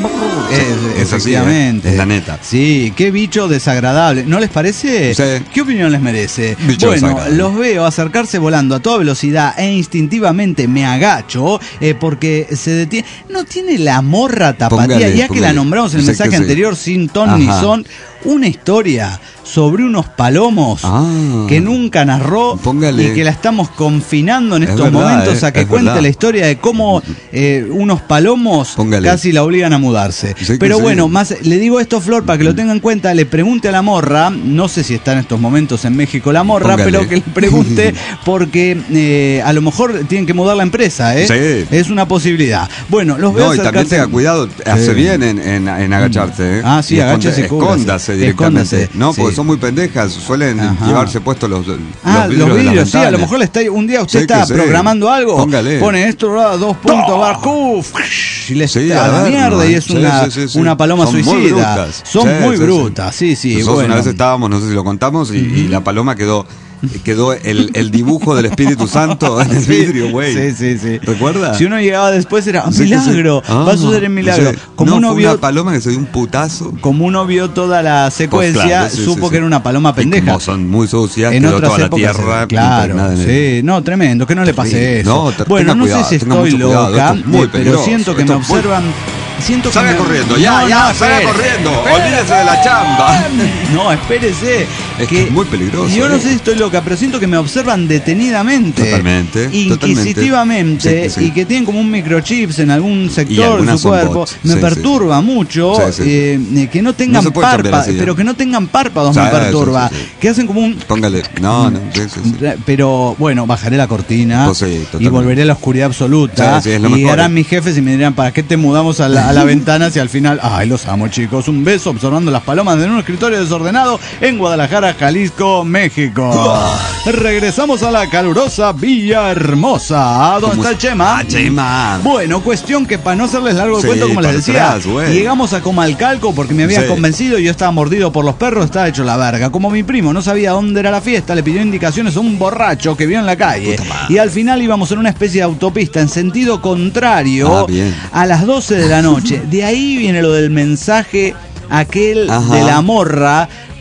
Es, Es así, ¿eh? efectivamente. Es la neta. Sí, qué bicho desagradable. ¿No les parece? Sí. ¿Qué opinión les merece? Bicho bueno, desagradable. los veo acercarse volando a toda velocidad e instintivamente me agacho eh, porque se detiene. No tiene la morra tapatía, Póngale, ya que la póngale. nombramos en el Sé mensaje que sí. anterior sin ton ni Ajá. son. Una historia sobre unos palomos Ah. que nunca narró Póngale. y que la estamos confinando en Es estos verdad, momentos eh, a que es cuente verdad. la historia de cómo eh, unos palomos Póngale. casi la obligan a mudarse. Sí que Pero sí. bueno, más le digo esto, Flor, para que lo tenga en cuenta, le pregunte a la morra, no sé si está en estos momentos en México la morra, Póngale. pero que le pregunte porque eh, a lo mejor tienen que mudar la empresa, ¿eh? Sí. Es una posibilidad. Bueno, los veo No, y también acercarse- tenga cuidado, hace Sí. bien en, en, en agacharse. ¿eh? Ah, sí, Y esconde- agáchese y cúbrase. Escóndase directamente. Escóndase, No, porque sí. son muy pendejas, suelen Ajá. llevarse puestos los, los Ah, vidrios, los de las vidrios, sí, a lo ventanas. mejor le está, un día usted Sí, está que sí. programando algo, Póngale. pone esto, ah, dos puntos, barcú, y le Sí, está a la ver, mierda ¿no? y es Sí, una, sí, sí, sí. una paloma Son muy suicida. brutas. Son Sí, muy sí, sí. brutas, sí, sí. Nosotros bueno. una vez estábamos, no sé si lo contamos, y, y la paloma quedó quedó el, el dibujo del Espíritu Santo en el vidrio, güey. Sí, sí, sí. ¿Recuerdas? Si uno llegaba después era un Sí, que sí. milagro, Ah, va a suceder el milagro. sí. Como no, uno fue vio una paloma que se dio un putazo. como uno vio toda la secuencia, Pues claro, sí, sí, supo sí. que era una paloma Y pendeja. como son muy sucias, En quedó otras toda la épocas, tierra claro, impregnada en el- sí, no, tremendo, que no le pase Terrible. eso. No, te- bueno, tenga no cuidado, sé si tenga estoy mucho cuidado, loca, esto es muy eh, pero peligroso, siento que esto me es muy- observan. Siento que Salga me- corriendo, ya, No, ya, no, salga espere, corriendo. espere. Olvídese de la chamba. No, espérese. Es que es muy peligroso, Yo no eh. sé si estoy loca, pero siento que me observan detenidamente. Totalmente, Inquisitivamente. totalmente. Sí, sí. Y que tienen como un microchips en algún sector de algunas su son cuerpo. bots. Me Sí, perturba mucho. Sí, sí, sí. eh, que no tengan No se puede cambiar párpados. así, ¿eh? Pero que no tengan párpados Sí, me sí, perturba. sí, sí. Que hacen como un. Póngale. No, no, sí, sí, sí. Pero bueno, bajaré la cortina Pues sí, y totalmente. volveré a la oscuridad absoluta. Sí, sí, es lo y mejor, harán eh. mis jefes y me dirán, ¿para qué te mudamos a la, a la ventana si al final... Ay, los amo, chicos. Un beso observando las palomas de un escritorio desordenado en Guadalajara, Jalisco, México. Regresamos a la calurosa Villa Hermosa. ¿Dónde ¿Cómo está el Chema? Ah, Chema. Bueno, cuestión que para no hacerles largo el Sí, cuento, como les para decía, atrás, güey. llegamos a Comalcalco porque me habían Sí. convencido y yo estaba mordido por los perros, estaba hecho la verga. Como mi primo no sabía dónde era la fiesta, le pidió indicaciones a un borracho que vio en la calle. Puta madre. Y al final íbamos en una especie de autopista en sentido contrario Ah, bien. a las doce de la noche. De ahí viene lo del mensaje aquel Ajá. de la morra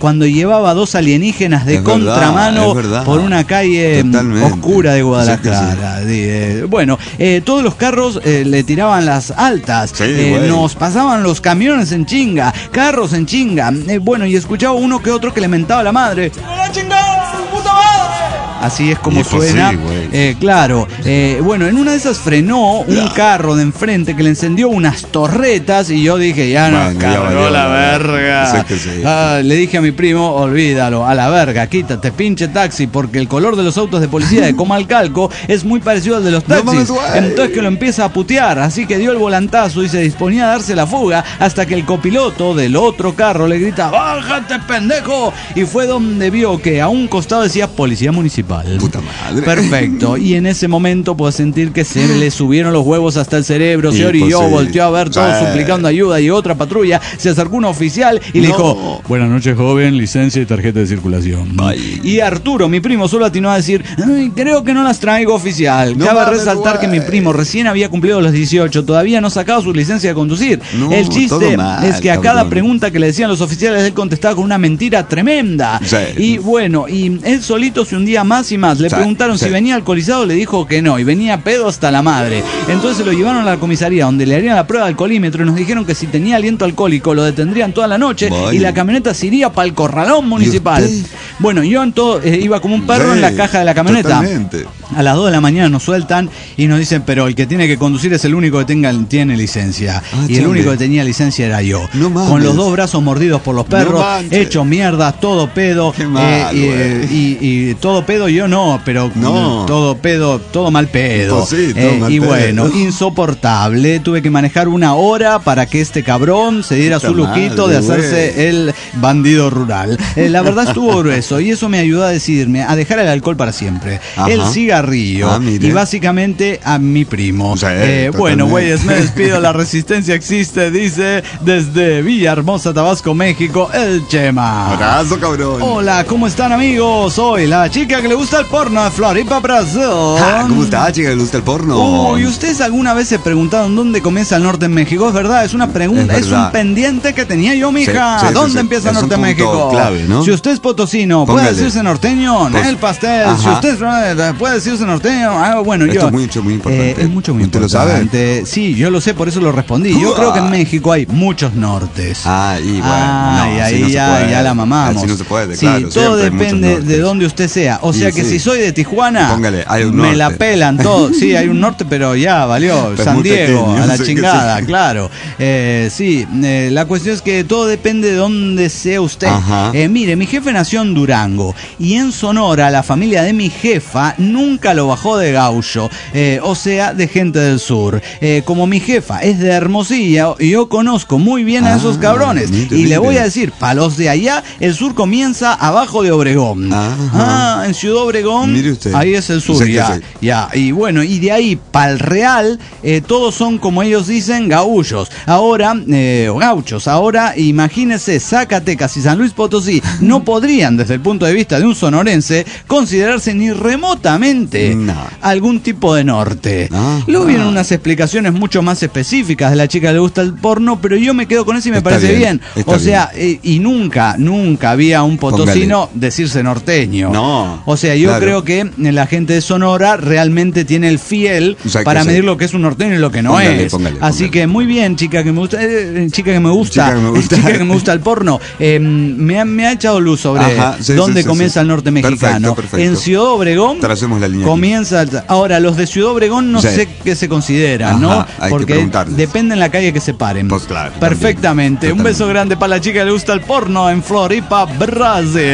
cuando llevaba dos alienígenas de Es verdad, contramano es verdad. por una calle Totalmente. oscura de Guadalajara. Sí Sí, eh, bueno, eh, todos los carros eh, le tiraban las altas, Sí, eh, güey. nos pasaban los camiones en chinga, carros en chinga, eh, bueno, y escuchaba uno que otro que le mentaba a la madre. ¡La chingada, puta madre! Así es como Y pues suena. sí, güey. eh, claro, eh, bueno, en una de esas frenó un carro de enfrente que le encendió unas torretas y yo dije, ya no, Bueno, ya cargó valió, la la verga. Sí que sí. Ah, le dije a mi primo, olvídalo, a la verga, quítate, pinche taxi, porque el color de los autos de policía de Comalcalco es muy parecido al de los No taxis. mames, güey. Entonces que lo empieza a putear, así que dio el volantazo y se disponía a darse la fuga hasta que el copiloto del otro carro le grita, ¡bájate, pendejo! Y fue donde vio que a un costado decía Policía Municipal. Puta madre. Perfecto. Y en ese momento puedo sentir que se le subieron los huevos hasta el cerebro. Y Se orilló, pues sí. volteó a ver todos Sí. suplicando ayuda y otra patrulla. Se acercó un oficial y le No. dijo, buenas noches, joven, licencia y tarjeta de circulación. Ay. Y Arturo, mi primo, solo atinó a decir, "Ay, creo que no las traigo, oficial". No Cabe mames, resaltar que mi güey. primo recién había cumplido los dieciocho, todavía no sacaba su licencia de conducir. No, el chiste todo mal, es que a cabrón. cada pregunta que le decían los oficiales, él contestaba con una mentira tremenda. Sí. Y bueno, y él solito se hundía más y más. Le Sí, preguntaron sí. si venía alcoholizado, le dijo que no, y venía pedo hasta la madre. Entonces lo llevaron a la comisaría, donde le harían la prueba de alcoholímetro y nos dijeron que si tenía aliento alcohólico lo detendrían toda la noche. Vaya. Y la camioneta se iría para el corralón municipal. usted? Bueno, yo en todo, eh, iba como un perro Sí, en la caja de la camioneta. totalmente. A las dos de la mañana nos sueltan y nos dicen, pero el que tiene que conducir es el único que tenga, tiene licencia. Ah, y el chale. único que tenía licencia era yo. No mames. Con los dos brazos mordidos por los perros, No manches. hecho mierda, todo pedo. Qué mal, y, güey. y- y todo pedo yo no, pero No. todo pedo, todo mal pedo. Pues sí, todo Eh, mal y pedo. bueno, insoportable. Tuve que manejar una hora para que este cabrón se diera Puta su luquito madre, de hacerse güey. el bandido rural. Eh, la verdad estuvo grueso y eso me ayudó a decidirme a dejar el alcohol para siempre. Ajá. El cigarrillo Ah, mire. y básicamente a mi primo. Sí, Eh, bueno, totalmente. güeyes, me despido. La resistencia existe, dice desde Villahermosa, Tabasco, México, el Chema. Abrazo, cabrón. Hola, ¿cómo están, amigos? Soy la chica que le gusta el porno de Floripa, Brasil. Ah, ¿cómo está, chica? ¿Le gusta el porno? Uy, ¿ustedes alguna vez se preguntaron dónde comienza el norte en México? Es verdad, es una pregunta, Es es, verdad. un pendiente que tenía yo, mija. Sí, sí, sí, ¿Dónde sí. empieza el Es un norte en punto México? clave, ¿no? Si usted es potosino, puede Póngale. decirse norteño, Pues, el pastel. ajá. Si usted es, puede decirse norteño. Ah, bueno, Esto yo. es mucho, muy importante. Eh, es mucho, muy ¿Usted lo sabe? importante. Sí, yo lo sé, por eso lo respondí. Yo Uah. creo que en México hay muchos nortes. Ah, y bueno, Ah, no, y así ahí no se ya, puede. ya la mamamos. Así no se puede, Sí, claro. todo siempre hay muchos depende de nortes. donde usted sea. O sea Y que sí. si soy de Tijuana, Póngale, hay un me norte. la pelan todos. Sí, hay un norte, pero ya valió. Es San muy Diego, pequeño, a la sí que chingada, sí. claro. Eh, sí, eh, la cuestión es que todo depende de dónde sea usted. Ajá. Eh, mire, mi jefe nació en Durango y en Sonora la familia de mi jefa nunca lo bajó de gaucho, eh, o sea, de gente del sur. Eh, como mi jefa es de Hermosilla, yo conozco muy bien a Ah, esos cabrones. mire, Y le voy mire. a decir, para los de allá, el sur comienza abajo de Obregón. Ajá. Ah, en Ciudad Obregón, Mire usted. ahí es el sur, Sí que ya. sí. Ya, y bueno, y de ahí para el Real, eh, todos son como ellos dicen, gaullos. Ahora, eh, o gauchos, ahora imagínense, Zacatecas y San Luis Potosí no podrían, desde el punto de vista de un sonorense, considerarse ni remotamente No. algún tipo de norte. Ah, Luego vienen ah. unas explicaciones mucho más específicas de la chica que le gusta el porno, pero yo me quedo con eso y me Está parece bien. bien, está O sea, eh, y nunca, nunca había un potosino decirse norteño. No, O sea, yo claro. creo que la gente de Sonora realmente tiene el fiel O sea, que para sí. medir lo que es un norteño y lo que no Póngale, es. póngale, Así póngale. que muy bien, chica que me gusta, eh, chica que me gusta, Chica que me gusta. chica que me gusta el porno. Eh, me, ha, me ha echado luz sobre Ajá, sí, dónde sí, sí, comienza sí. el norte mexicano. Perfecto, perfecto. En Ciudad Obregón Tracemos la línea comienza. el- Ahora, los de Ciudad Obregón no Sí. sé qué se considera, Ajá, ¿no? hay que Porque preguntarles. depende en la calle que se paren. Pues claro, Perfectamente. también, Un beso totalmente. grande para la chica que le gusta el porno en Floripa, Brasil.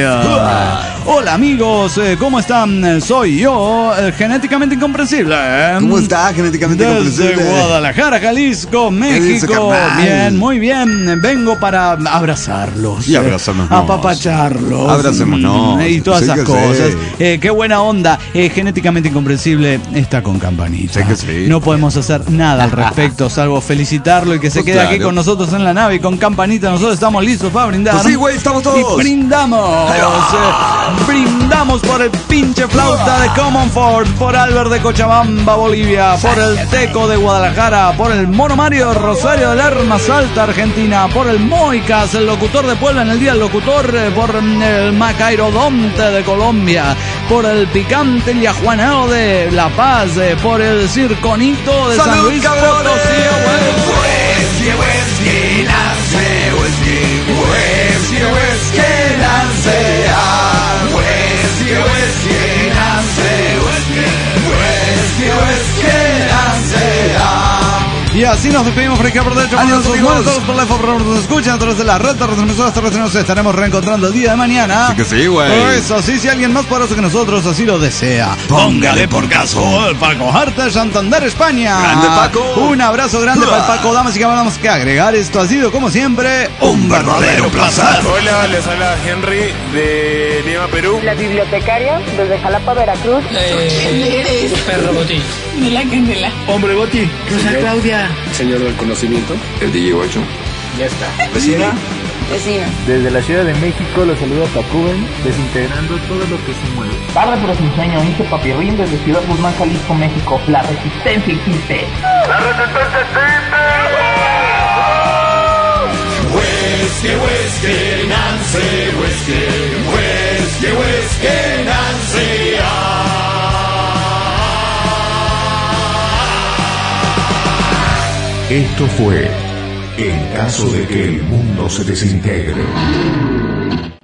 Hola amigos, eh, ¿cómo están? Soy yo, el genéticamente incomprensible. ¿Cómo está genéticamente Desde incomprensible? Guadalajara, Jalisco, dice, México. carnal? Bien, muy bien. Vengo para abrazarlos. Y abrazarnos. eh, apapacharlos. Abracémonos. mm, Y todas Sí esas que sí. cosas. Eh, qué buena onda. Eh, genéticamente incomprensible está con Campanita. Sé que sí. No podemos hacer nada al respecto, salvo felicitarlo y que se Pues quede aquí claro. con nosotros en la nave. Y con Campanita nosotros estamos listos para brindar. Pues sí, güey, estamos todos. Y brindamos. Ahí va. Eh, brindamos por el pinche flauta de Comonfort, por Albert de Cochabamba, Bolivia, por el Teco de Guadalajara, por el Mono Mario Rosario del Arma Salta, Argentina, por el Moicas, el locutor de Puebla en el Día del Locutor, eh, por el Macairodonte de Colombia, por el Picante Liajuanao de La Paz, eh, por el Circonito de San ¡Salud, Luis cabrones! Potosí, güey. Whisky, whisky, lance, whisky, whisky, whisky, lance, ah, whisky, whisky, lance, whisky, whisky, whisky, lance, ah. Y así nos despedimos por aquí por derecho. Adiós, Sus amigos. buenos por la F O P, nos escuchan a través de la red de retransmisoras terrestres. Nos estaremos reencontrando el día de mañana. Sí que sí, güey. Por eso, sí, si alguien más poderoso que nosotros así lo desea, póngale por caso el Paco Harte de Santander, España. Grande, Paco. Un abrazo grande para el Paco. Damas y caballeros, que agregar. Esto ha sido, como siempre, un verdadero placer. Hola, les habla Henry de Lima, Perú. La bibliotecaria desde Jalapa, Veracruz. Eh, Perro Botín. De la Candela. Hombre Boti. Rosa Claudia. Señor del conocimiento. El D J ocho. Ya está. Vecina. Vecina. Desde la Ciudad de México los saluda Tacuben, desintegrando todo lo que se mueve. Tarde pero sin sueño, Inge Papirrín desde Ciudad Guzmán, Jalisco, México. La resistencia existe. ¡La resistencia existe! Whisky, whisky, Nancy, whisky, whisky, whisky, Nancy. Ah. Esto fue En caso de que el mundo se desintegre.